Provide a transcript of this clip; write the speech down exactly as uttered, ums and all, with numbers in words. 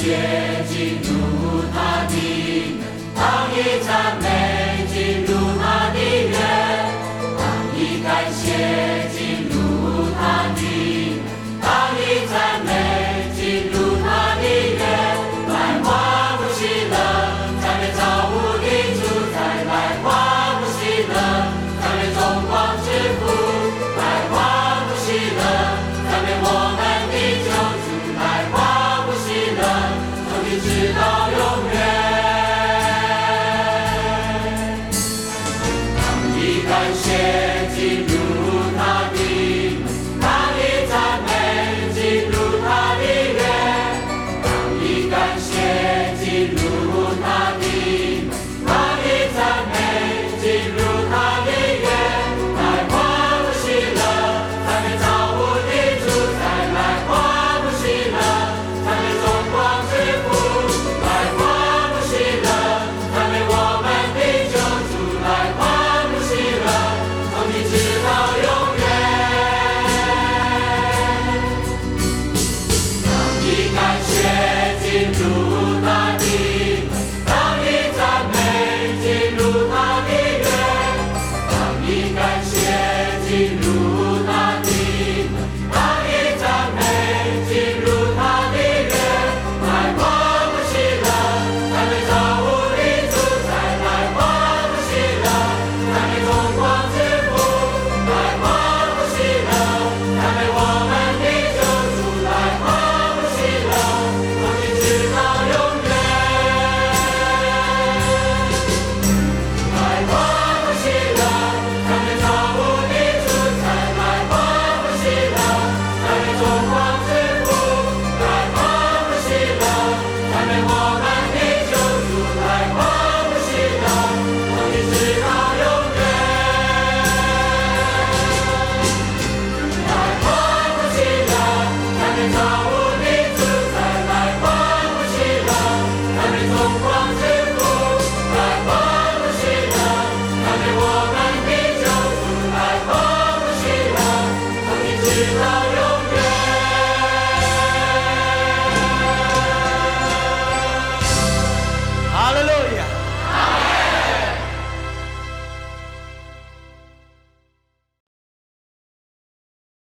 谢进入他的门，当以赞美进入他的园，当以感谢进入他的门，当以赞美进入他的园。来欢呼喜乐，赞美造物的主宰，来欢呼喜乐，赞美众光之父，来欢呼喜乐，赞美我们的救主，来欢呼喜乐，从今直到永远。当以感谢进入他的门，当以赞美进入他的园，当以感谢进入他的门，